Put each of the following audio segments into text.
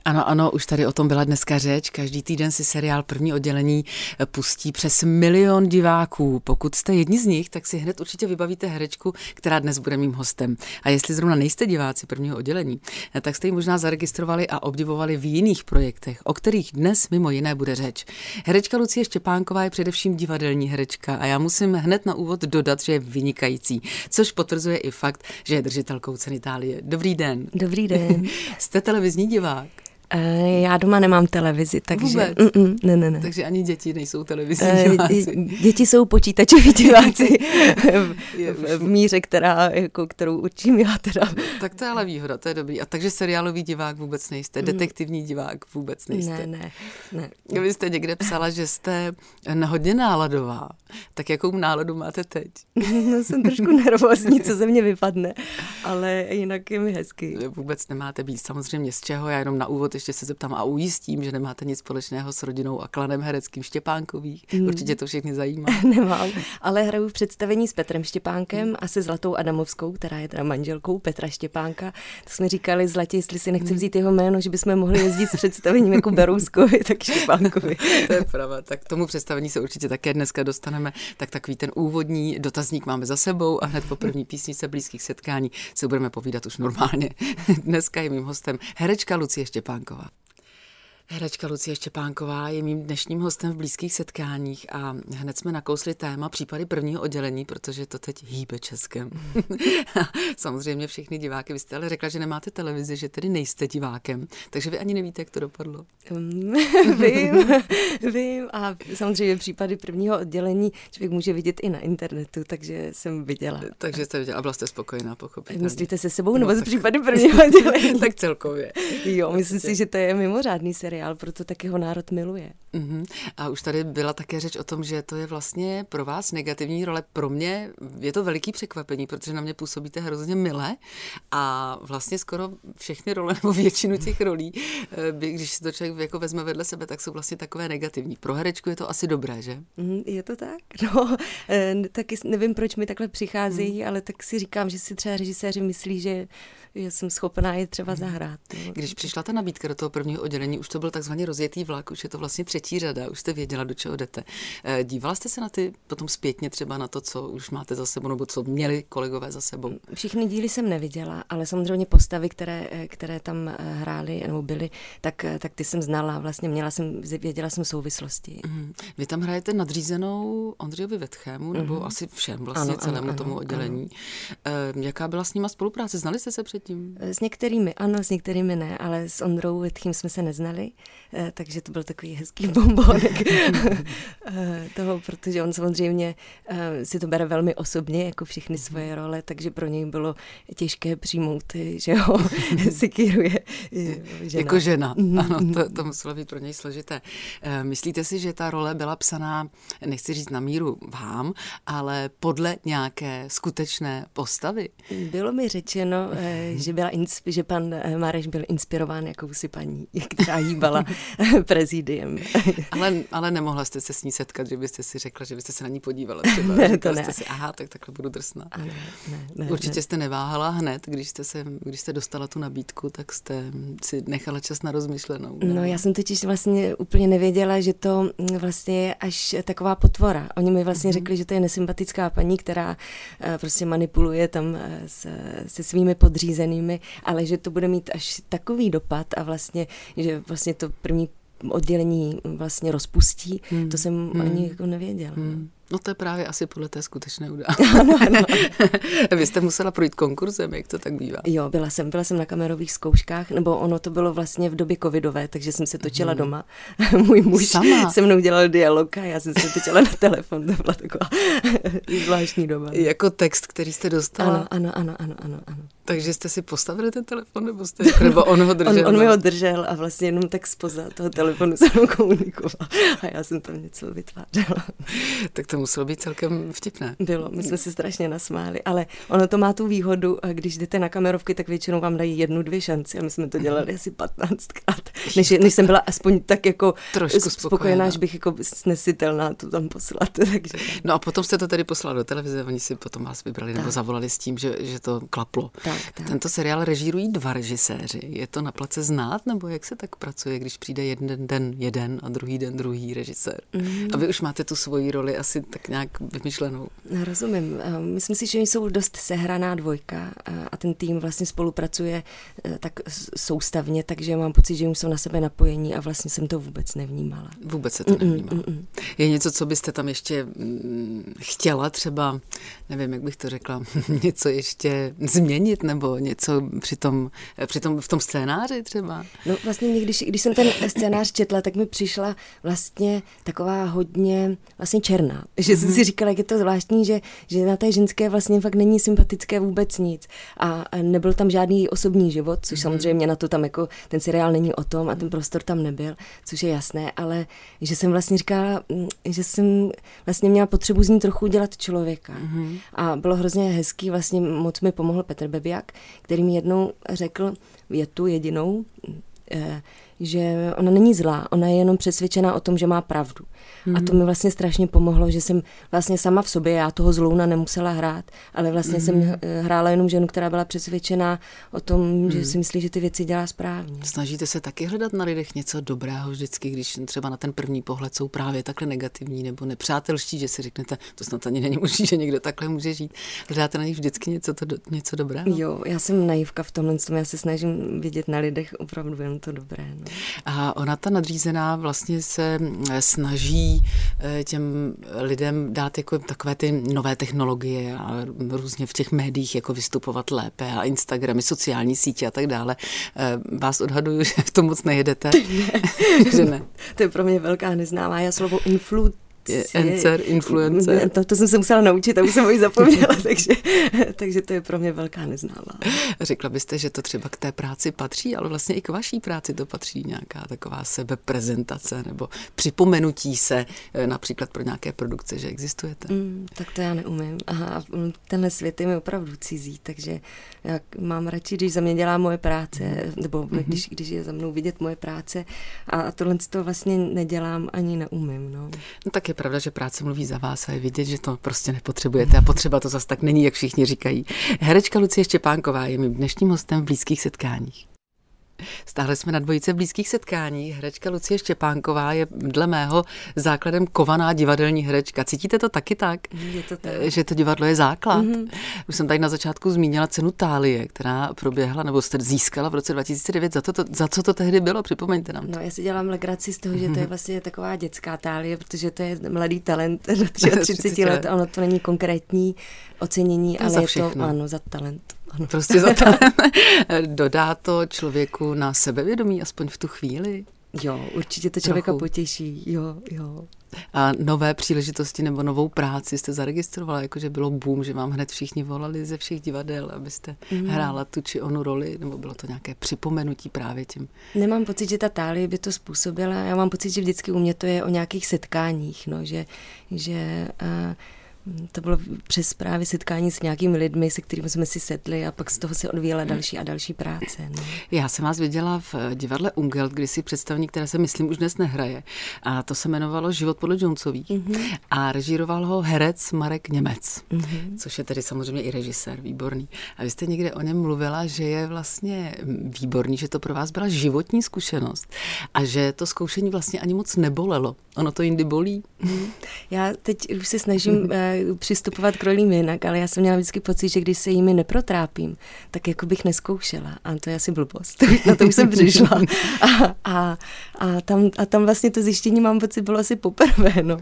Ano, ano, už tady o tom byla dneska řeč. Každý týden si seriál První oddělení pustí přes 1 milion diváků. Pokud jste jedni z nich, tak si hned určitě vybavíte herečku, která dnes bude mým hostem. A jestli zrovna nejste diváci Prvního oddělení, tak jste ji možná zaregistrovali a obdivovali v jiných projektech, o kterých dnes mimo jiné bude řeč. Herečka Lucie Štěpánková je především divadelní herečka a já musím hned na úvod dodat, že je vynikající, což potvrzuje i fakt, že je držitelkou ceny Thálie. Dobrý den. Dobrý den. Jste televizní divák? Já doma nemám televizi, takže... Ne. Takže ani děti nejsou televizní diváci. Děti jsou počítačoví diváci v míře, kterou učím já teda. Tak to je ale výhoda, to je dobrý. A takže seriálový divák vůbec nejste, detektivní divák vůbec nejste. Ne. Vy jste někde psala, že jste hodně náladová. Tak jakou náladu máte teď? No, jsem trošku nervózní, co ze mě vypadne, ale jinak je mi hezky. Vůbec nemáte být samozřejmě z čeho, já jenom na úvod ještě se zeptám a ujistím, že nemáte nic společného s rodinou a klanem hereckým Štěpánkových. Určitě to všechny zajímá. Nemám, ale hraju v představení s Petrem Štěpánkem a se Zlatou Adamovskou, která je teda manželkou Petra Štěpánka. To jsme říkali Zlatě, jestli si nechce vzít jeho jméno, že bychom mohli jezdit s představením jako Berouskovi, tak Štěpánkovi. To je pravda, tak k tomu představení se určitě také dneska dostaneme. Tak takový ten úvodní dotazník máme za sebou a hned po první písničce Blízkých setkání se budeme povídat už normálně. Dneska je mým hostem herečka Lucie Štěpánková. Herečka Lucie Štěpánková je mým dnešním hostem v Blízkých setkáních a hned jsme nakousli téma případy prvního oddělení, protože to teď hýbe Českem. Samozřejmě všechny diváky, vy jste ale řekla, že nemáte televizi, že tedy nejste divákem, takže vy ani nevíte, jak to dopadlo. Vím a samozřejmě případy prvního oddělení člověk může vidět i na internetu, takže jsem viděla. Takže jste viděla a byla jste spokojená, pochopitelně. Myslíte se sebou nebo z případy prvního oddělení? Tak celkově. Jo, myslím si, že to je mimořádný seriál, proto taky ho národ miluje. A už tady byla také řeč o tom, že to je vlastně pro vás negativní role. Pro mě je to veliký překvapení, protože na mě působíte hrozně mile a vlastně skoro všechny role nebo většinu těch rolí, když si to člověk jako vezme vedle sebe, tak jsou vlastně takové negativní. Pro herečku je to asi dobré, že? Je to tak? No, taky nevím, proč mi takhle přicházejí, ale tak si říkám, že si třeba režiséři myslí, že jsem schopná je třeba zahrát. No. Když přišla ta nabídka do toho prvního oddělení, už to byl takzvaně rozjetý vlak, už je to vlastně 3. řada, už jste věděla, do čeho jdete. Dívala jste se na ty potom zpětně třeba na to, co už máte za sebou, nebo co měli kolegové za sebou? Všechny díly jsem neviděla, ale samozřejmě postavy, které tam hrály nebo byly, tak ty jsem znala, vlastně věděla jsem souvislosti. Vy tam hrajete nadřízenou Ondřejovi Vetchému, nebo asi všem vlastně celému tomu oddělení. Jaká byla s nima spolupráce? Znali jste se předtím? S některými ano, s některými ne, ale s Ondrou Vetchým jsme se neznali, takže to byl takový hezký bonbónek toho, protože on samozřejmě si to bere velmi osobně, jako všechny svoje role, takže pro něj bylo těžké přijmout, že ho sekíruje žena. Jako žena, ano, to muselo být pro něj složité. Myslíte si, že ta role byla psaná, nechci říct na míru vám, ale podle nějaké skutečné postavy? Bylo mi řečeno, že pan Mareš byl inspirován jakousi paní, která hýbala prezidiem. Ale nemohla jste se s ní setkat, že byste si řekla, že byste se na ní podívala. Třeba. Ne, to ne. Jste si, aha, tak takhle budu drsná. Ne, Určitě jste neváhala hned, když jste dostala tu nabídku, tak jste si nechala čas na rozmyšlenou. Ne? No, já jsem totiž vlastně úplně nevěděla, že to vlastně je až taková potvora. Oni mi vlastně řekli, že to je nesympatická paní, která prostě manipuluje tam se svými podřízenými, ale že to bude mít až takový dopad a vlastně, že vlastně to první oddělení vlastně rozpustí, to jsem ani jako nevěděla. No to je právě asi podle té skutečné Ano. Vy jste musela projít konkurzem, jak to tak bývá? Jo, byla jsem na kamerových zkouškách, nebo ono to bylo vlastně v době covidové, takže jsem se točila doma. Můj muž se mnou dělal dialog a já jsem se točila na telefon, to byla taková zvláštní doba. Jako text, který jste dostala? Ano. Takže jste si postavili ten telefon, nebo on ho držel? On mi ho držel a vlastně jenom tak zpoza toho telefonu se mnou komunikoval a já jsem tam něco vytvářela. Tak To muselo být celkem vtipné. Bylo, my jsme se strašně nasmáli, ale ono to má tu výhodu, když jdete na kamerovky, tak většinou vám dají 1-2 šanci a my jsme to dělali asi 15krát, než jsem byla aspoň tak jako spokojená, že bych jako snesitelná to tam poslat. Takže. No a potom jste to tedy poslala do televize, oni si potom vás vybrali nebo zavolali s tím, že to klaplo. Tak. Tento seriál režírují 2 režiséři. Je to na place znát, nebo jak se tak pracuje, když přijde jeden den jeden a druhý den druhý režisér? A vy už máte tu svoji roli asi tak nějak vymyšlenou. Rozumím. Myslím si, že jsou dost sehraná dvojka a ten tým vlastně spolupracuje tak soustavně, takže mám pocit, že jsou na sebe napojení a vlastně jsem to vůbec nevnímala. Vůbec se to nevnímala. Je něco, co byste tam ještě chtěla třeba, nevím, jak bych to řekla, něco ještě změnit nebo něco v tom scénáři třeba? No vlastně když jsem ten scénář četla, tak mi přišla vlastně taková hodně vlastně černá. Že jsem si říkala, jak je to zvláštní, že na té ženské vlastně fakt není sympatické vůbec nic. A nebyl tam žádný osobní život, což samozřejmě na to tam jako ten seriál není o tom a ten prostor tam nebyl, což je jasné, ale že jsem vlastně říkala, že jsem vlastně měla potřebu z ní trochu udělat člověka. A bylo hrozně hezký, vlastně moc mi pomohl Petr Bebiak, který mi jednou řekl větu jedinou, že ona není zlá, ona je jenom přesvědčená o tom, že má pravdu. A to mi vlastně strašně pomohlo, že jsem vlastně sama v sobě, já toho zlouna nemusela hrát, ale vlastně jsem hrála jenom ženu, která byla přesvědčená o tom, že si myslí, že ty věci dělá správně. Snažíte se taky hledat na lidech něco dobrého vždycky, když třeba na ten první pohled jsou právě takhle negativní nebo nepřátelští, že si řeknete, to snad ani není možné, že někdo takhle může žít. Hledáte na nich vždycky něco dobrého? Jo, já jsem naivka v tomhle, já se snažím vidět na lidech opravdu jen to dobré. No. A ona, ta nadřízená, vlastně se snaží těm lidem dát jako takové ty nové technologie a různě v těch médiích jako vystupovat lépe a Instagramy, sociální sítě a tak dále. Vás odhaduju, že v tom moc nejedete. Že ne. To je pro mě velká neznámá. Já slovo influencer. To jsem se musela naučit a už jsem ho ji zapomněla, takže to je pro mě velká neznámá. Řekla byste, že to třeba k té práci patří, ale vlastně i k vaší práci to patří nějaká taková sebeprezentace nebo připomenutí se například pro nějaké produkce, že existujete? Tak to já neumím. Aha, tenhle svět je mi opravdu cizí, takže já mám radši, když za mě dělá moje práce, nebo když je za mnou vidět moje práce a tohle to vlastně nedělám ani neumím. No tak je pravda, že práce mluví za vás a je vidět, že to prostě nepotřebujete a potřeba to zas tak není, jak všichni říkají. Herečka Lucie Štěpánková je mým dnešním hostem v Blízkých setkáních. Stále jsme na dvojice v Blízkých setkáních. Herečka Lucie Štěpánková je dle mého základem kovaná divadelní herečka. Cítíte to taky tak? Je to tak. Že to divadlo je základ? Už jsem tady na začátku zmínila cenu Thálie, která proběhla, nebo jste získala v roce 2009. Za co to tehdy bylo? Připomeňte nám. No, já si dělám legraci z toho, že to je vlastně taková dětská Thálie, protože to je mladý talent do 33 let a ono to není konkrétní ocenění, ale je to za talent. Ano. Prostě za to. Dodá to člověku na sebevědomí, aspoň v tu chvíli? Jo, určitě to člověka potěší, jo. A nové příležitosti nebo novou práci jste zaregistrovala, jakože bylo boom, že vám hned všichni volali ze všech divadel, abyste hrála tu či onu roli, nebo bylo to nějaké připomenutí právě tím? Nemám pocit, že ta Thálie by to způsobila, já mám pocit, že vždycky u mě to je o nějakých setkáních, no, že to bylo přes právě setkání s nějakými lidmi, se kterými jsme si sedli a pak z toho se odvíjela další a další práce. No. Já jsem vás viděla v divadle Ungelt, kdysi představení, které se myslím už dnes nehraje. A to se jmenovalo Život podle Jonesových. A režíroval ho herec Marek Němec, což je tedy samozřejmě i režisér, výborný. A vy jste někde o něm mluvila, že je vlastně výborný, že to pro vás byla životní zkušenost a že to zkoušení vlastně ani moc nebolelo. Ono to jindy bolí. Já teď už se snažím přistupovat k rolím jinak, ale já jsem měla vždycky pocit, že když se jimi neprotrápím, tak jako bych neskoušela. A to je asi blbost. Na to už jsem přišla. A tam vlastně to zjištění, mám pocit, bylo asi poprvé, no.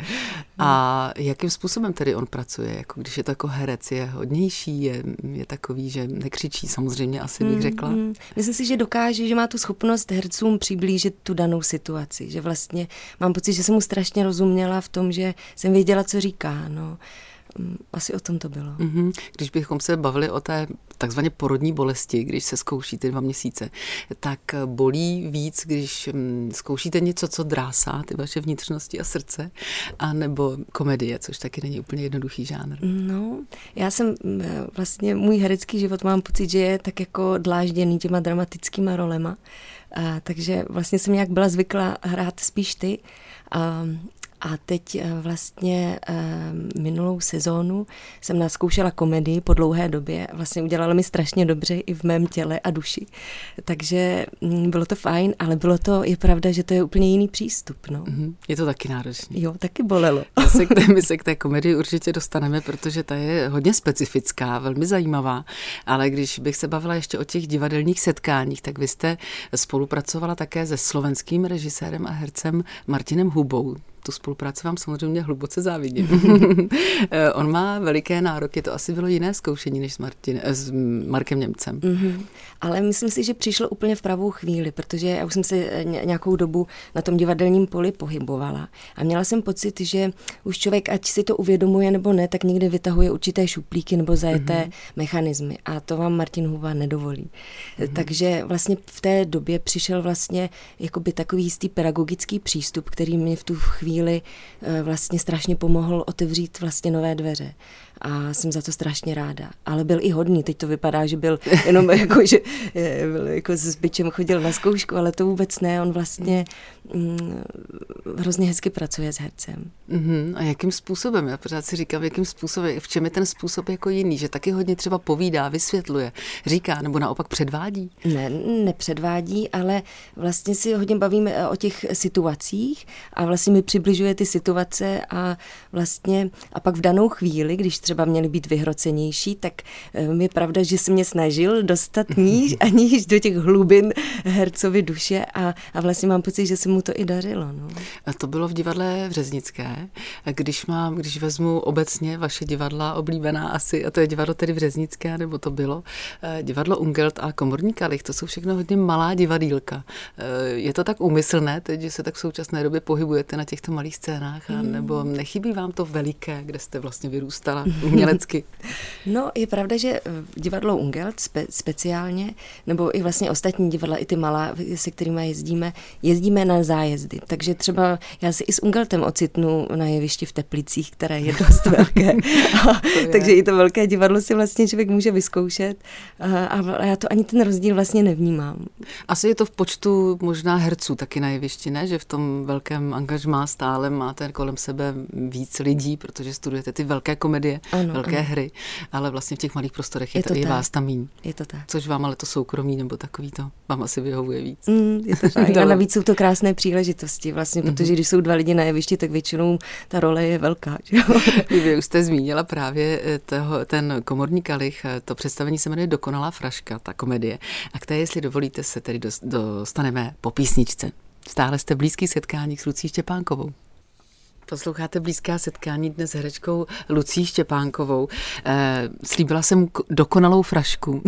A jakým způsobem tedy on pracuje? Jako když je to jako herec, je hodnější, je takový, že nekřičí, samozřejmě asi bych řekla. Myslím si, že dokáže, že má tu schopnost hercům přiblížit tu danou situaci. Že vlastně mám pocit, že jsem mu strašně rozuměla v tom, že jsem věděla, co říká, no. asi o tom to bylo. Když bychom se bavili o té takzvaně porodní bolesti, když se zkouší ty 2 měsíce, tak bolí víc, když zkoušíte něco, co drásá ty vaše vnitřnosti a srdce, anebo komedie, což taky není úplně jednoduchý žánr. No, já jsem vlastně, můj herecký život mám pocit, že je tak jako dlážděný těma dramatickýma rolema, takže vlastně jsem nějak byla zvyklá hrát spíš ty. A teď vlastně minulou sezónu jsem nazkoušela komedii po dlouhé době. Vlastně udělala mi strašně dobře i v mém těle a duši. Takže bylo to fajn, ale je pravda, že to je úplně jiný přístup. No. Je to taky náročný. Jo, taky bolelo. My se k té komedii určitě dostaneme, protože ta je hodně specifická, velmi zajímavá. Ale když bych se bavila ještě o těch divadelních setkáních, tak vy jste spolupracovala také se slovenským režisérem a hercem Martinem Hubou. Tu spolupráci vám samozřejmě hluboce závidím. On má veliké nároky, to asi bylo jiné zkoušení než s Markem Němcem. Ale myslím si, že přišlo úplně v pravou chvíli, protože já už jsem se nějakou dobu na tom divadelním poli pohybovala a měla jsem pocit, že už člověk, ať si to uvědomuje nebo ne, tak někde vytahuje určité šuplíky nebo zajeté mechanismy a to vám Martin Huba nedovolí. Takže vlastně v té době přišel vlastně jakoby takový jistý pedagogický přístup, který mě v tu chvíli vlastně strašně pomohl otevřít vlastně nové dveře. A jsem za to strašně ráda. Ale byl i hodný, teď to vypadá, že byl jenom jako, že byl jako s bičem chodil na zkoušku, ale to vůbec ne, on vlastně hrozně hezky pracuje s hercem. A jakým způsobem? Já pořád si říkám, jakým způsobem, v čem je ten způsob jako jiný, že taky hodně třeba povídá, vysvětluje, říká, nebo naopak předvádí? Ne, nepředvádí, ale vlastně si hodně bavíme o těch situacích a vlastně mi přibližuje ty situace a vlastně a pak v danou chvíli, když třeba měli být vyhrocenější, tak je pravda, že se mě snažil dostat níž do těch hlubin hercovy duše a vlastně mám pocit, že se mu to i dařilo. No. A to bylo v divadle Vřeznické. Když vezmu obecně vaše divadla oblíbená asi, a to je divadlo tedy Vřeznické, nebo to bylo divadlo Ungelt a Komorní kalich, to jsou všechno hodně malá divadýlka. Je to tak úmyslné teď, že se tak v současné době pohybujete na těchto malých scénách, nebo nechybí vám to veliké, kde jste vlastně vyrůstala umělecky? No, je pravda, že divadlo Ungelt speciálně, nebo i vlastně ostatní divadla, i ty malá, se kterými jezdíme na zájezdy. Takže třeba já si i s Ungeltem ocitnu na jevišti v Teplicích, které je dost velké. Takže i to velké divadlo si vlastně člověk může vyzkoušet a já to ani ten rozdíl vlastně nevnímám. Asi je to v počtu možná herců taky na jevišti, ne? Že v tom velkém angažmá stále máte kolem sebe víc lidí, protože studujete ty velké komedie, velké hry, ale vlastně v těch malých prostorech je vás tam míň. Je to tak. Což vám ale to soukromí nebo takový to vám asi vyhovuje víc. Je to tak. A navíc jsou to krásné příležitosti vlastně, protože když jsou 2 lidi na jevišti, tak většinou ta role je velká. Že? Vy už jste zmínila právě ten Komorní kalich, to představení se jmenuje Dokonalá fraška, ta komedie. A k té, jestli dovolíte, se tedy dostaneme po písničce. Stále jste v blízkých setkáních s Lucí Štěpánkovou. Posloucháte Blízká setkání dnes s herečkou Lucí Štěpánkovou. Slíbila jsem dokonalou frašku.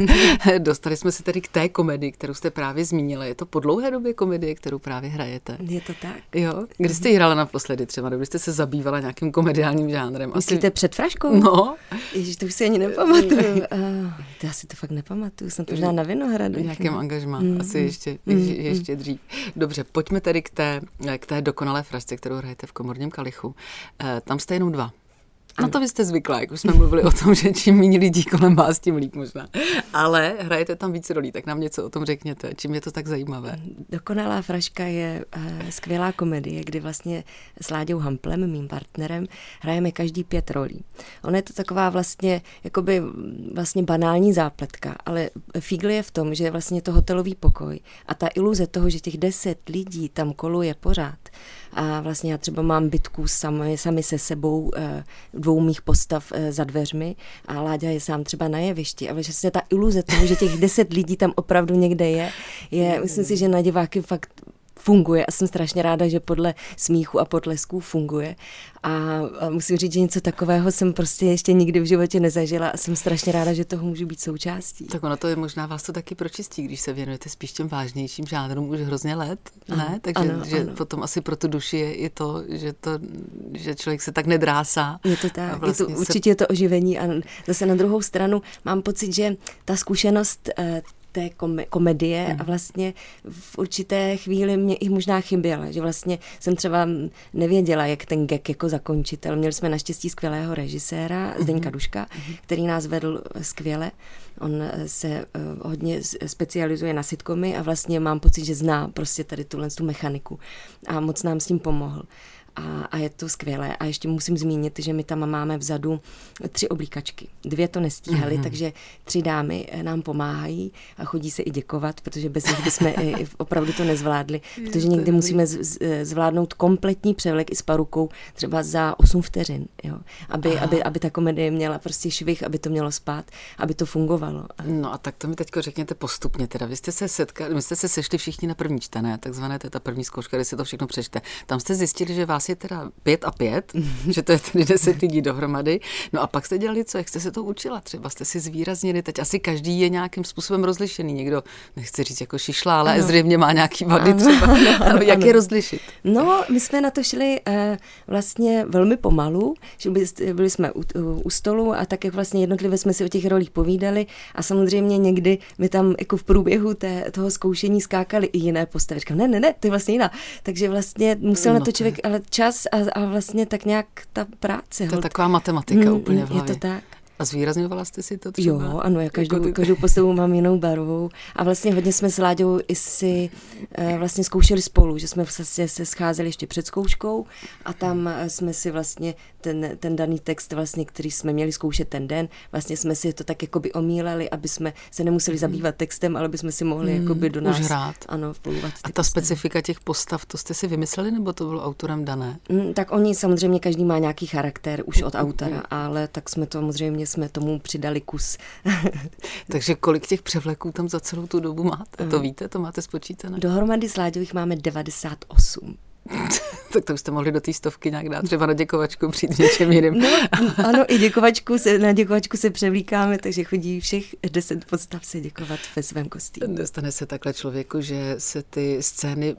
Dostali jsme se tedy k té komedii, kterou jste právě zmínila. Je to po dlouhé době komedie, kterou právě hrajete? Je to tak. Jo? Kdy jste ji hrala naposledy třeba? Kdy jste se zabývala nějakým komediálním žánrem? Myslíte před fraškou? No. Ježiš, to už si ani nepamatuju. Já si to fakt nepamatuju. Jsem možná na Vinohradu. V nějakém angažmá. Asi ještě dřív. Dobře, pojďme tedy k té dokonalé frašce, kterou hrajete v Komorním kalichu. Tam jste jenom 2. Na to vy jste zvyklá, jak už jsme mluvili o tom, že čím méně lidí kolem vás, tím líp možná. Ale hrajete tam více rolí, tak nám něco o tom řekněte. Čím je to tak zajímavé? Dokonalá fraška je skvělá komedie, kdy vlastně s Láďou Hamplem, mým partnerem, hrajeme každý 5 rolí. Ona je to taková vlastně, jakoby vlastně banální zápletka, ale fígl je v tom, že je vlastně to hotelový pokoj a ta iluze toho, že těch 10 lidí tam koluje pořád. A vlastně já třeba mám bitku sami se sebou 2 mých postav za dveřmi a Láďa je sám třeba na jevišti. A vlastně ta iluze toho, že těch 10 lidí tam opravdu někde je myslím si, že na diváky fakt funguje a jsem strašně ráda, že podle smíchu a potlesků funguje. A musím říct, že něco takového jsem prostě ještě nikdy v životě nezažila a jsem strašně ráda, že toho můžu být součástí. Tak ono to je možná vás to taky pročistí, když se věnujete spíš těm vážnějším žánrům už hrozně let, ne? Takže ano. Potom asi pro tu duši je i to, že člověk se tak nedrásá. Je to tak, vlastně určitě je to oživení a zase na druhou stranu mám pocit, že ta zkušenost té komedie a vlastně v určité chvíli mě i možná chyběla, že vlastně jsem třeba nevěděla, jak ten gag jako zakončit, ale měli jsme naštěstí skvělého režiséra Zdeňka Duška, který nás vedl skvěle. On se hodně specializuje na sitcomy a vlastně mám pocit, že zná prostě tady tu mechaniku a moc nám s tím pomohl. A je to skvělé. A ještě musím zmínit, že my tam máme vzadu 3 oblíkačky. 2 to nestíhaly, takže 3 dámy nám pomáhají a chodí se i děkovat, protože bez nich bychom opravdu to nezvládli. Protože někdy musíme zvládnout kompletní převlek i s parukou třeba za 8 vteřin. Jo? Aby ta komedie měla prostě švih, aby to mělo spát, aby to fungovalo. No a tak to mi teďko řekněte postupně. Teda vy jste se sešli všichni na první čtené, takzvané, to je ta první zkouška, kde si to všechno přečte. Tam jste zjistili, že vás je teda 5 a 5, že to je tedy 10 lidí dohromady. No a pak jste dělali co? Jak jste se to učila? Třeba jste si zvýraznili, teď asi každý je nějakým způsobem rozlišený. Někdo, nechci říct jako šišla, ale zřejmě má nějaký vady třeba. Jak je rozlišit? No, my jsme na to šli vlastně velmi pomalu, že byli jsme u stolu a tak jak vlastně jednotlivě jsme si o těch rolích povídali a samozřejmě někdy mi tam jako v průběhu toho zkoušení skákaly i jiné postavy. Říkám, ne, to je vlastně jiná. Takže vlastně musel na to člověk ale čas a vlastně tak nějak ta práce. To je taková matematika úplně v hlavě. Je to tak. A zvýrazňovala jste si to třeba? Jo, ano, já každou postavu mám jinou barvou a vlastně hodně jsme s Láďou i si vlastně zkoušeli spolu, že jsme se scházeli ještě před zkouškou a tam jsme si vlastně ten daný text, vlastně, který jsme měli zkoušet ten den, vlastně jsme si to tak jakoby omíleli, aby jsme se nemuseli zabývat textem, ale aby jsme si mohli jakoby do nás vplůvat. A ta specifika těch postav, to jste si vymysleli, nebo to bylo autorem dané? Tak oni samozřejmě, každý má nějaký charakter už od autora, ale tak jsme tomu přidali kus. Takže kolik těch převleků tam za celou tu dobu máte? To víte, to máte spočítané? Dohromady s Láďových máme 98. Tak to už jste mohli do té 100 nějak dát, třeba na děkovačku přijít něčem jiným. No, ano, i na děkovačku se převlíkáme, takže chodí všech 10 postav se děkovat ve svém kostýmu. Dostane se takhle člověku, že se ty scény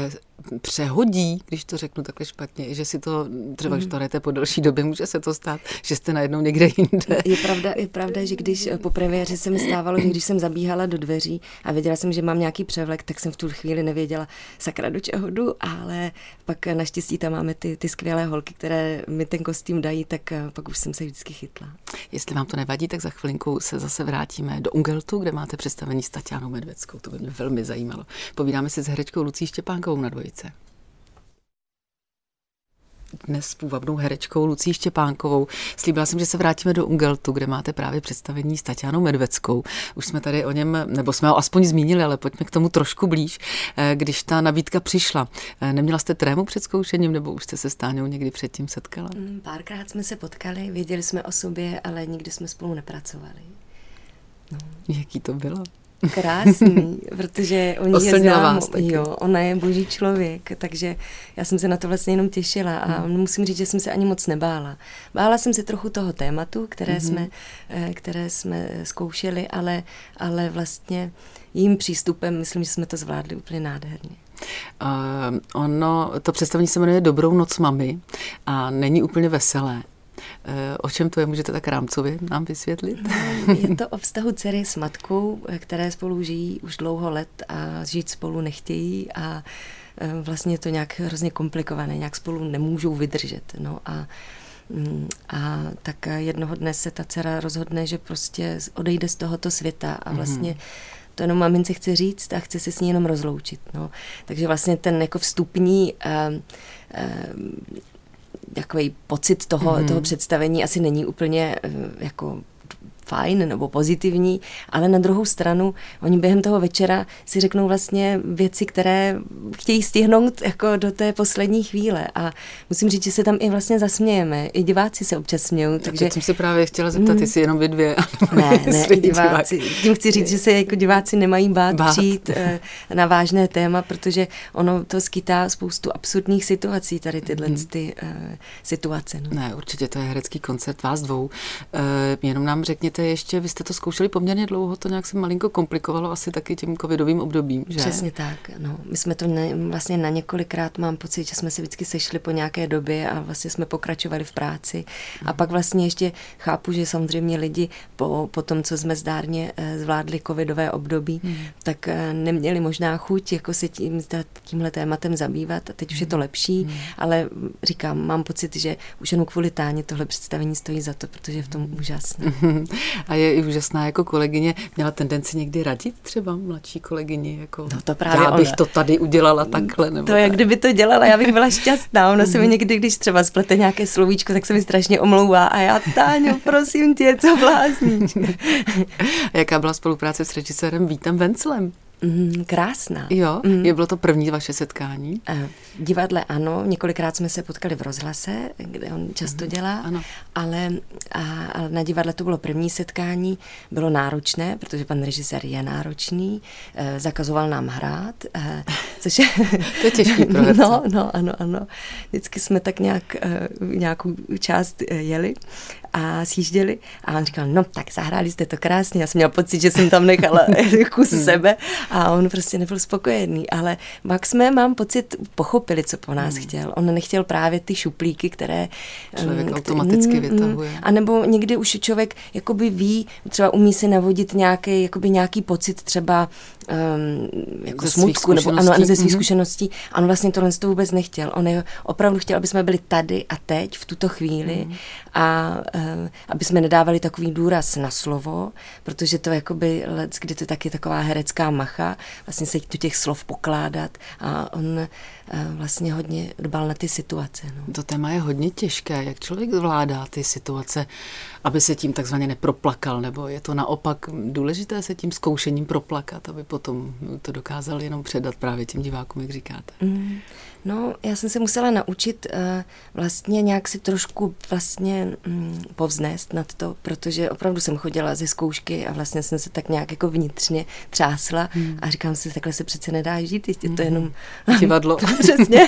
přehodí, když to řeknu takhle špatně, že si to třeba, když to hrajete po delší době, může se to stát, že jste najednou někde jinde. Je pravda, že když po premiéře se mi stávalo, že když jsem zabíhala do dveří a věděla jsem, že mám nějaký převlek, tak jsem v tu chvíli nevěděla, sakra, do čeho jdu, ale pak naštěstí tam máme ty skvělé holky, které mi ten kostým dají, tak pak už jsem se vždycky chytla. Jestli vám to nevadí, tak za chvilinku se zase vrátíme do Ungeltu, kde máte představení s Taťánou Medveckou. To by mě velmi zajímalo. Povídáme si s herečkou Lucí Štěpánkovou na Dvojice. Dnes s půvabnou herečkou Lucí Štěpánkovou. Slíbila jsem, že se vrátíme do Ungeltu, kde máte právě představení s Taťánou Medveckou. Už jsme tady o něm, nebo jsme ho aspoň zmínili, ale pojďme k tomu trošku blíž. Když ta nabídka přišla, neměla jste trému před zkoušením, nebo už jste se s Táňou někdy předtím setkala? Párkrát jsme se potkali, věděli jsme o sobě, ale nikdy jsme spolu nepracovali. No. Jaký to bylo? Krásný, protože oni je znám, ona je boží člověk, takže já jsem se na to vlastně jenom těšila a musím říct, že jsem se ani moc nebála. Bála jsem se trochu toho tématu, které jsme zkoušeli, ale vlastně jím přístupem myslím, že jsme to zvládli úplně nádherně. To představení se jmenuje Dobrou noc, mami a není úplně veselé. O čem to je? Můžete tak rámcově nám vysvětlit? Je to o vztahu dcery s matkou, které spolu žijí už dlouho let a žít spolu nechtějí a vlastně je to nějak hrozně komplikované, nějak spolu nemůžou vydržet. No a tak jednoho dne se ta dcera rozhodne, že prostě odejde z tohoto světa a vlastně to jenom mamince chce říct a chce se s ní jenom rozloučit. No. Takže vlastně ten jako vstupní takový pocit toho představení asi není úplně jako fajn nebo pozitivní, ale na druhou stranu oni během toho večera si řeknou vlastně věci, které chtějí stihnout jako do té poslední chvíle a musím říct, že se tam i vlastně zasmějeme. I diváci se občas smějou. Takže jsem se právě chtěla zeptat, jestli jenom vy dvě. Ne, i diváci. Tím chci říct, že se jako diváci nemají bát přijít na vážné téma, protože ono to skýtá spoustu absurdních situací, tady tyhle ty situace. No. Ne, určitě to je herecký koncert vás dvou. Jenom nám řekněte ještě, vy jste to zkoušeli poměrně dlouho, to nějak se malinko komplikovalo asi taky tím covidovým obdobím, že? Přesně tak, no. My jsme to vlastně na několikrát, mám pocit, že jsme se vždycky sešli po nějaké době a vlastně jsme pokračovali v práci. A pak vlastně ještě chápu, že samozřejmě lidi po tom, co jsme zdárně zvládli covidové období, tak neměli možná chuť jako se tímhle tématem zabývat a teď už je to lepší, ale říkám, mám pocit, že už jenom kvůli Táně tohle představení stojí za to, protože je v tom úžasné. A je i úžasná jako kolegyně. Měla tendenci někdy radit třeba mladší kolegyni? Jako, no to právě já bych to tady udělala takhle. Nebo to jak kdyby to dělala, já bych byla šťastná. Ona se mi někdy, když třeba splete nějaké slovíčko, tak se mi strašně omlouvá a já, Táňo, prosím tě, co blázníš. A jaká byla spolupráce s režisérem Vítem Venclem? Krásná. Jo, bylo to první vaše setkání? V divadle ano, několikrát jsme se potkali v rozhlase, kde on často dělá, ano. Ale na divadle to bylo první setkání, bylo náročné, protože pan režisér je náročný, zakazoval nám hrát, což je... To je těžký pro herce. Ano. Vždycky jsme tak nějakou část jeli a sjížděli a on říkal, no tak zahráli jste to krásně, já jsem měla pocit, že jsem tam nechala kus sebe a on prostě nebyl spokojený, ale pak jsme, mám pocit, pochopili, co po nás chtěl. On nechtěl právě ty šuplíky, které... Člověk automaticky vytahuje. A nebo někdy už člověk jakoby ví, třeba umí si navodit nějaký pocit třeba jako smutku, nebo ano, ze svých zkušeností. A on vlastně tohle to vůbec nechtěl. On opravdu chtěl, aby jsme byli tady a teď, v tuto chvíli a aby jsme nedávali takový důraz na slovo, protože to jakoby kdy to taky taková herecká macha, vlastně se do těch slov pokládat a on vlastně hodně dbal na ty situace. No. To téma je hodně těžké. Jak člověk zvládá ty situace, aby se tím takzvaně neproplakal, nebo je to naopak důležité se tím zkoušením proplakat, aby potom to dokázal jenom předat právě těm divákům, jak říkáte? No, já jsem se musela naučit vlastně nějak si trošku vlastně povznést nad to, protože opravdu jsem chodila ze zkoušky a vlastně jsem se tak nějak jako vnitřně třásla a říkám si, takhle se přece nedá žít, je to jenom divadlo. Přesně.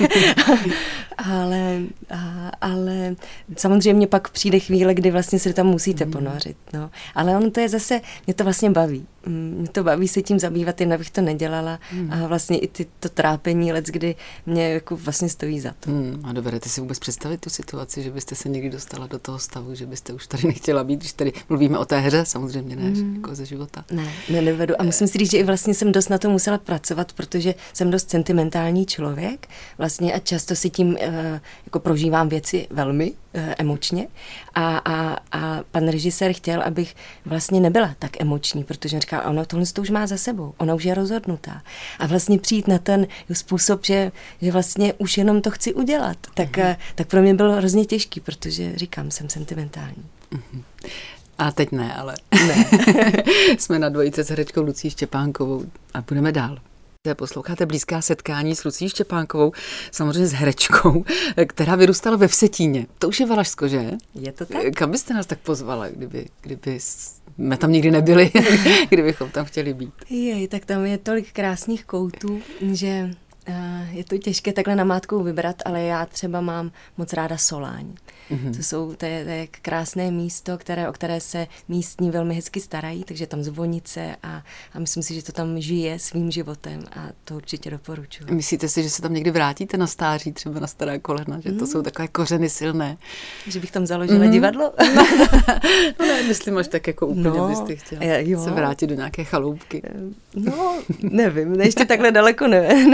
ale samozřejmě pak přijde chvíle, kdy vlastně se tam musíte ponořit. No. Ale ono to je zase, mě to vlastně baví. Mě to baví se tím zabývat, jen abych to nedělala a vlastně i to trápení kdy mě jako vlastně stojí za to. A dovedete si vůbec představit tu situaci, že byste se někdy dostala do toho stavu, že byste už tady nechtěla být, když tady mluvíme o té hře, samozřejmě ne, jako ze života. Ne, nevedu. A musím si říct, že i vlastně jsem dost na to musela pracovat, protože jsem dost sentimentální člověk vlastně a často si tím jako prožívám věci velmi emočně a pan režisér chtěl, abych vlastně nebyla tak emoční, protože on říkal, ono tohle to už má za sebou, ona už je rozhodnutá. A vlastně přijít na ten způsob, že vlastně už jenom to chci udělat, tak pro mě bylo hrozně těžký, protože říkám, jsem sentimentální. A teď ne, ale ne. Jsme na dvojice s herečkou Lucí Štěpánkovou a budeme dál. Posloucháte Blízká setkání s Lucí Štěpánkovou, samozřejmě s herečkou, která vyrůstala ve Vsetíně. To už je Valašsko, že? Je to tak? Kam byste nás tak pozvala, kdyby jsme tam nikdy nebyli, kdybychom tam chtěli být? Tak tam je tolik krásných koutů, že je to těžké takhle namátkou vybrat, ale já třeba mám moc ráda Soláň. To je krásné místo, o které se místní velmi hezky starají, takže tam zvonice a myslím si, že to tam žije svým životem a to určitě doporučuji. Myslíte si, že se tam někdy vrátíte na stáří, třeba na stará kolena, že to jsou takové kořeny silné? Že bych tam založila divadlo? Ne, myslím až tak jako úplně byste chtěla se vrátit do nějaké chaloupky. Nevím, ještě takhle daleko nepřejdu.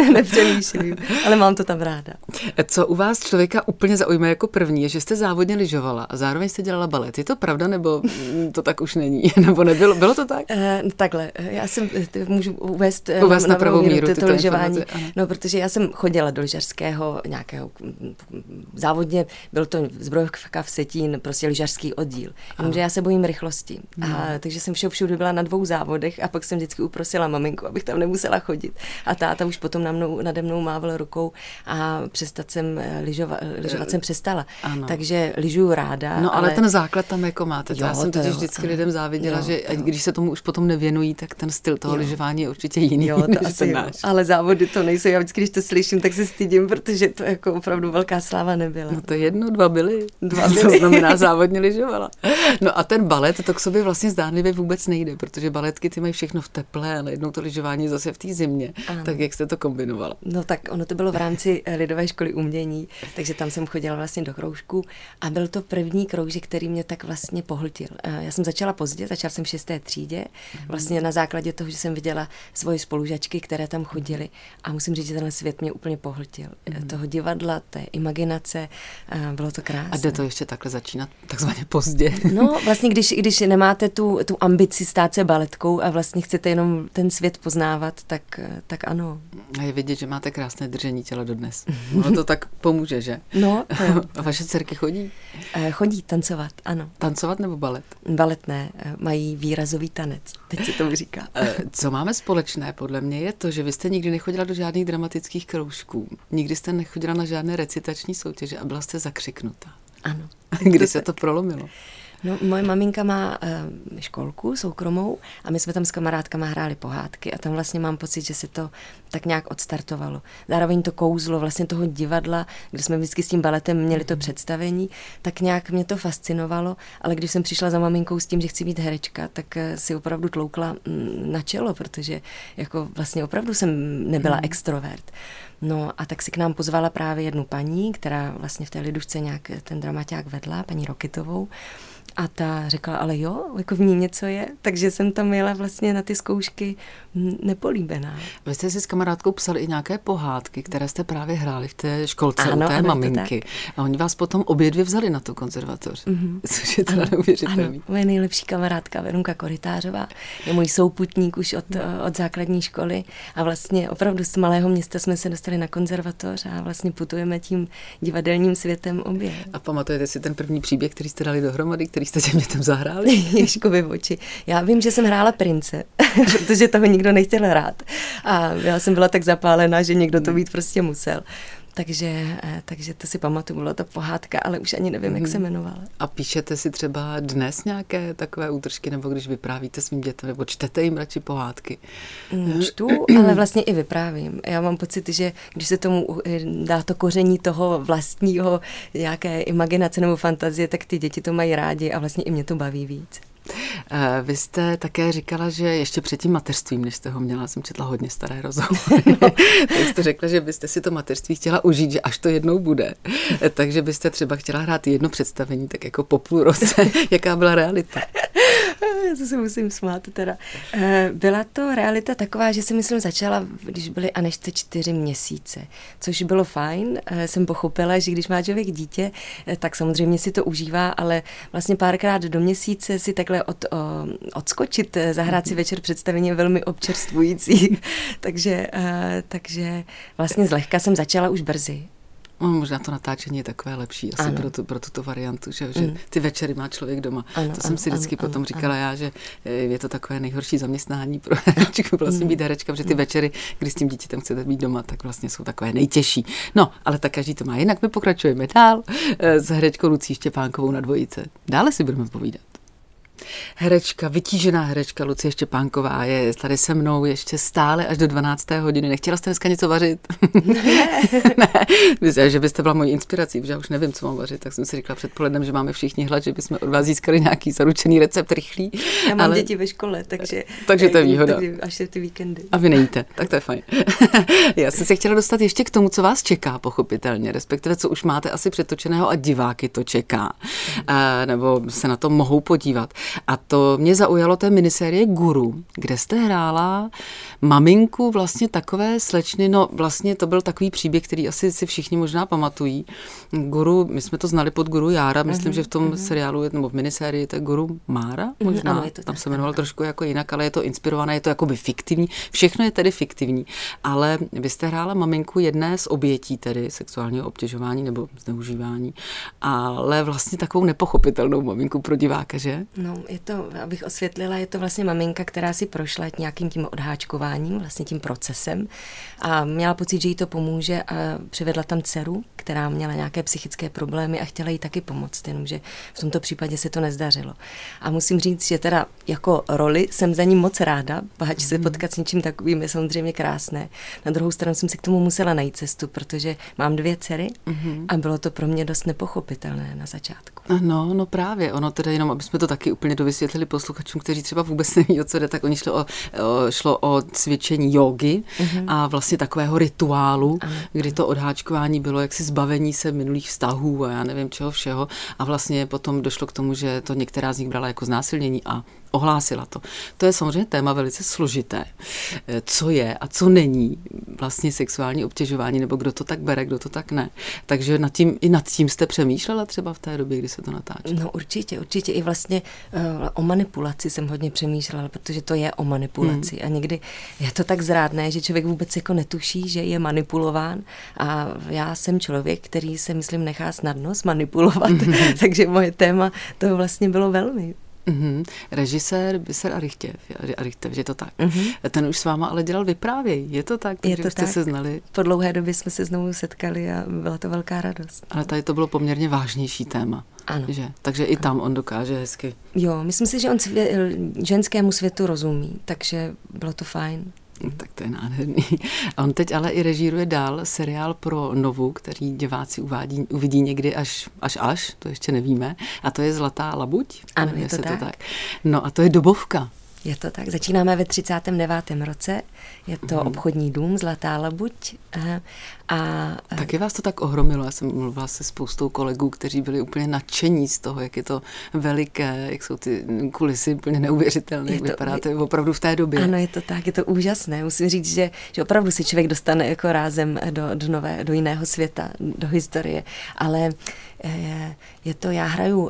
Přemýšlím, ale mám to tam ráda. Co u vás člověka úplně zaujme jako první, je, že jste závodně lyžovala a zároveň jste dělala balet. Je to pravda, nebo to tak už není? Nebo nebylo? Bylo to tak? Takhle, já jsem, můžu uvést na pravou míru to lyžování. No, protože já jsem chodila do lyžařského nějakého závodně, byl to Zbrojovka Vsetín, prostě lyžařský oddíl. Jenomže já se bojím rychlosti. Takže jsem všude byla na 2 závodech a pak jsem vždycky uprosila maminku, abych tam nemusela chodit. A táta už potom nade mnou mával rukou a lyžovat jsem přestala. Ano. Takže lyžuju ráda. No ale ten základ tam jako máte. Já jsem totiž vždycky lidem záviděla, že když se tomu už potom nevěnují, tak ten styl toho lyžování je určitě jiný. Jo, to asi náš. Ale závody to nejsou. Já vždycky, když to slyším, tak se stydím, protože to jako opravdu velká sláva nebyla. No to 1, 2 byly. 2 byly. To znamená závodně lyžovala. No a ten balet, to k sobě vlastně zdánlivě vůbec nejde, protože baletky ty mají všechno v teple, ale jednou to lyžování zase v té zimě. Ano. Tak jak jste to kombinovala? No tak ono to bylo v rámci Lidové školy umění, takže tam jsem chodila vlastně do kroužku a byl to první kroužek, který mě tak vlastně pohltil. Já jsem začala pozdě, začala jsem v 6. třídě, vlastně na základě toho, že jsem viděla svoje spolužačky, které tam chodily a musím říct, že tenhle svět mě úplně pohltil. Toho divadla, té imaginace, bylo to krásné. A jde to ještě takhle začínat takzvaně pozdě? No vlastně, když nemáte tu ambici stát se baletkou a vlastně chcete jenom ten svět poznávat, tak ano. A je vidět, že máte krásné držení těla dodnes. No to tak pomůže, že? No, to jo. A vaše dcerky chodí? Chodí tancovat, ano. Tancovat nebo balet? Balet ne, mají výrazový tanec, teď se tomu říká. Co máme společné, podle mě, je to, že vy jste nikdy nechodila do žádných dramatických kroužků. Nikdy jste nechodila na žádné recitační soutěže a byla jste zakřiknuta. Ano. Kdy se to prolomilo? No, moje maminka má školku soukromou a my jsme tam s kamarádkama hráli pohádky a tam vlastně mám pocit, že se to tak nějak odstartovalo. Zároveň to kouzlo vlastně toho divadla, kde jsme vždycky s tím baletem měli to představení, tak nějak mě to fascinovalo, ale když jsem přišla za maminkou s tím, že chci být herečka, tak si opravdu tloukla na čelo, protože jako vlastně opravdu jsem nebyla extrovert. No a tak si k nám pozvala právě jednu paní, která vlastně v té Lidušce nějak ten dramaťák vedla, paní Rokitovou. A ta řekla, ale jo, jako v ní něco je, takže jsem tam jela vlastně na ty zkoušky nepolíbená. Vy jste si s kamarádkou psali i nějaké pohádky, které jste právě hráli v té školce u té maminky. A oni vás potom obě dvě vzali na tu konzervatoř, což je teda neuvěřitelný. Ano, moje nejlepší kamarádka Verunka Korytářová je můj souputník už od základní školy a vlastně opravdu z malého města jsme se dostali na konzervatoř a vlastně putujeme tím divadelním světem obě. A pamatujete si ten první příběh, který jste dali dohromady, který jste těm dětem zahráli? Ježkovi oči. Já vím, že jsem hrála prince, protože toho nikdo nechtěl hrát. A já jsem byla tak zapálená, že někdo to být prostě musel. Takže to si pamatuju, byla ta pohádka, ale už ani nevím, jak se jmenovala. A píšete si třeba dnes nějaké takové útržky, nebo když vyprávíte svým dětem, nebo čtete jim radši pohádky? Čtu, ale vlastně i vyprávím. Já mám pocit, že když se tomu dá to koření toho vlastního nějaké imaginace nebo fantazie, tak ty děti to mají rádi a vlastně i mě to baví víc. Vy jste také říkala, že ještě před tím mateřstvím, než jste ho měla, jsem četla hodně staré rozhovory, tak jste řekla, že byste si to mateřství chtěla užít, že až to jednou bude. Takže byste třeba chtěla hrát jedno představení, tak jako po půl roce. Jaká byla realita? Já se musím smát teda. Byla to realita taková, že si myslím začala, když byly Anežce 4 měsíce, což bylo fajn. Jsem pochopila, že když má člověk dítě, tak samozřejmě si to užívá, ale vlastně párkrát do měsíce si takhle odskočit, zahrát si večer představení je velmi občerstvující. takže vlastně zlehka jsem začala už brzy. Možná to natáčení je takové lepší asi pro tuto variantu, že ty večery má člověk doma. To jsem si vždycky potom říkala já, že je to takové nejhorší zaměstnání pro herečku, vlastně být herečka, protože ty večery, když s tím dítětem chcete být doma, tak vlastně jsou takové nejtěžší. No, ale tak každý to má jinak. My pokračujeme dál s herečkou Lucí Štěpánkovou na Dvojice. Dále si budeme povídat. Herečka, vytížená herečka Lucie Štěpánková je tady se mnou ještě stále až do 12. hodiny. Nechtěla jste dneska něco vařit? Ne. Myslím, že byste byla mojí inspirací, protože já už nevím, co mám vařit, tak jsem si říkala předpolednem, že máme všichni hlad, že bychom od vás získali nějaký zaručený recept rychlý. Já mám děti ve škole, takže to je výhoda. Až ty víkendy. A vy nejíte, tak to je fajn. Já jsem se chtěla dostat ještě k tomu, co vás čeká, pochopitelně, respektive co už máte asi přetočeného a diváky to čeká, nebo se na to mohou podívat. A to mě zaujalo té minisérie Guru, kde jste hrála maminku vlastně takové slečny, no vlastně to byl takový příběh, který asi si všichni možná pamatují. Guru, my jsme to znali pod Guru Jára, myslím, že v tom seriálu, nebo v minisérii, to je Guru Mára, možná, ano, tam se jmenoval trošku jako jinak, ale je to inspirované, je to jakoby fiktivní, všechno je tedy fiktivní, ale vy jste hrála maminku jedné z obětí tedy sexuálního obtěžování nebo zneužívání, ale vlastně takovou nepochopitelnou maminku pro diváka, že? No, je to, abych osvětlila, je to vlastně maminka, která si prošla nějakým tím odháčkováním, vlastně tím procesem a měla pocit, že jí to pomůže a přivedla tam dceru, která měla nějaké psychické problémy a chtěla jí taky pomoct, jenomže v tomto případě se to nezdařilo. A musím říct, že teda jako roli jsem za ní moc ráda, páč se potkat s něčím takovým je samozřejmě krásné. Na druhou stranu jsem si k tomu musela najít cestu, protože mám 2 dcery a bylo to pro mě dost nepochopitelné na začátku. No právě, ono teda jenom, aby jsme to taky úplně dovysvětlili posluchačům, kteří třeba vůbec neví, o co jde, tak oni šlo o cvičení jógy a vlastně takového rituálu, kdy to odháčkování bylo jaksi zbavení se minulých vztahů a já nevím čeho všeho a vlastně potom došlo k tomu, že to některá z nich brala jako znásilnění a ohlásila to. To je samozřejmě téma velice složité. Co je a co není vlastně sexuální obtěžování, nebo kdo to tak bere, kdo to tak ne. Takže nad tím jste přemýšlela třeba v té době, kdy se to natáčelo? No určitě. I vlastně o manipulaci jsem hodně přemýšlela, protože to je o manipulaci a někdy je to tak zrádné, že člověk vůbec jako netuší, že je manipulován a já jsem člověk, který se, myslím, nechá snadno zmanipulovat, takže moje téma to vlastně bylo velmi. Režisér Biser Arichtěv, je to tak. Ten už s váma ale dělal Vyprávěj, je to tak? Je to jste tak. se znali. Po dlouhé době jsme se znovu setkali a byla to velká radost. Ale tady to bylo poměrně vážnější téma. Ano. Že? Takže i tam on dokáže hezky. Jo, myslím si, že on ženskému světu rozumí, takže bylo to fajn. Tak to je nádherný. A on teď ale i režíruje dál seriál pro Novu, který diváci uvidí někdy až, to ještě nevíme. A to je Zlatá labuť? Ano, je to tak. No a to je dobovka. Je to tak. Začínáme ve 39. roce. Je to obchodní dům Zlatá labuť. Taky vás to tak ohromilo. Já jsem mluvila se spoustou kolegů, kteří byli úplně nadšení z toho, jak je to veliké, jak jsou ty kulisy úplně neuvěřitelné, jak vypadáte opravdu v té době. Ano, je to tak, je to úžasné. Musím říct, že opravdu si člověk dostane jako rázem do jiného světa, do historie. Ale já hraju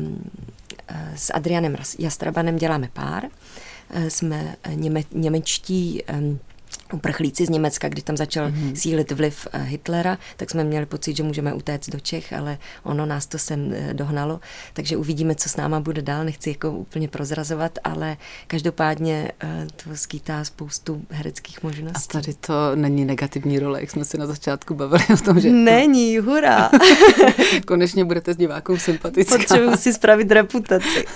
s Adrianem Jastrabanem, děláme pár. Jsme němečtí uprchlíci z Německa, kdy tam začal sílit vliv Hitlera, tak jsme měli pocit, že můžeme utéct do Čech, ale ono nás to sem dohnalo, takže uvidíme, co s náma bude dál, nechci jako úplně prozrazovat, ale každopádně to skýtá spoustu hereckých možností. A tady to není negativní role, jak jsme se na začátku bavili o tom, že... Není, hurá! Konečně budete s divákům sympatická. Potřebuji si spravit reputaci.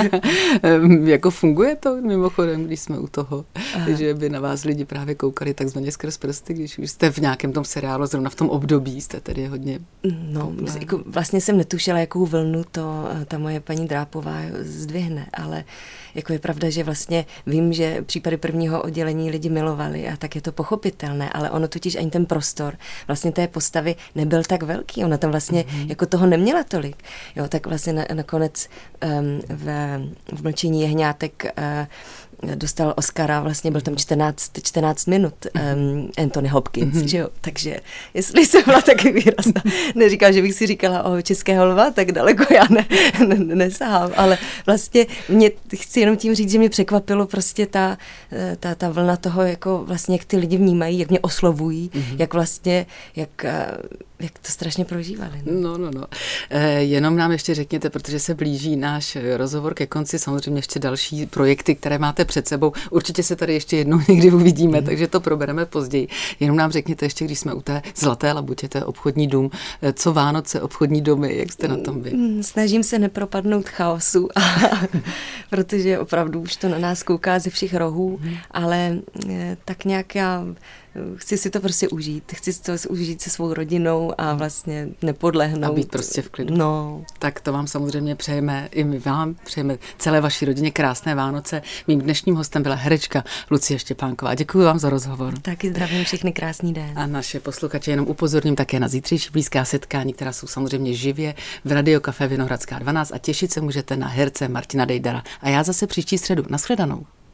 Jako funguje to mimochodem, když jsme u toho, že by na vás lidi právě koukali takzvaně skrz prsty, když už jste v nějakém tom seriálu, zrovna v tom období jste tedy hodně... No, jako vlastně jsem netušila, jakou vlnu ta moje paní Drápová zdvihne, ale jako je pravda, že vlastně vím, že případy prvního oddělení lidi milovali a tak je to pochopitelné, ale ono totiž ani ten prostor vlastně té postavy nebyl tak velký, ona tam vlastně jako toho neměla tolik. Jo, tak vlastně nakonec v Mlčení jehňátek dostal Oscara, vlastně byl tam 14 minut Anthony Hopkins, že jo, takže jestli jsem byla taky výrazná, neříkám, že bych si říkala o Českého lva, tak daleko já nesahám, ale vlastně mě chci jenom tím říct, že mě překvapilo prostě ta vlna toho, jako vlastně jak ty lidi vnímají, jak mě oslovují, jak vlastně, jak to strašně prožívali. No. Jenom nám ještě řekněte, protože se blíží náš rozhovor ke konci, samozřejmě ještě další projekty, které máte před sebou. Určitě se tady ještě jednou někdy uvidíme, takže to probereme později. Jenom nám řekněte ještě, když jsme u té Zlaté labutě, to je obchodní dům, co Vánoce, obchodní domy, jak jste na tom vy? Snažím se nepropadnout chaosu, protože opravdu už to na nás kouká ze všech rohů, ale tak nějak já chci si to prostě užít. Chci si to užít se svou rodinou a vlastně nepodlehnout. A být prostě v klidu. No. Tak to vám samozřejmě přejeme i my vám, přejeme celé vaší rodině krásné Vánoce. Mým dnešním hostem byla herečka Lucie Štěpánková. Děkuji vám za rozhovor. Taky zdravím všechny, krásný den. A naše posluchače jenom upozorním také na zítřejší blízká setkání, která jsou samozřejmě živě v Radio Café Vinohradská 12 a těšit se můžete na herce Martina Dejdara. A já zase příští středu. Nashledanou.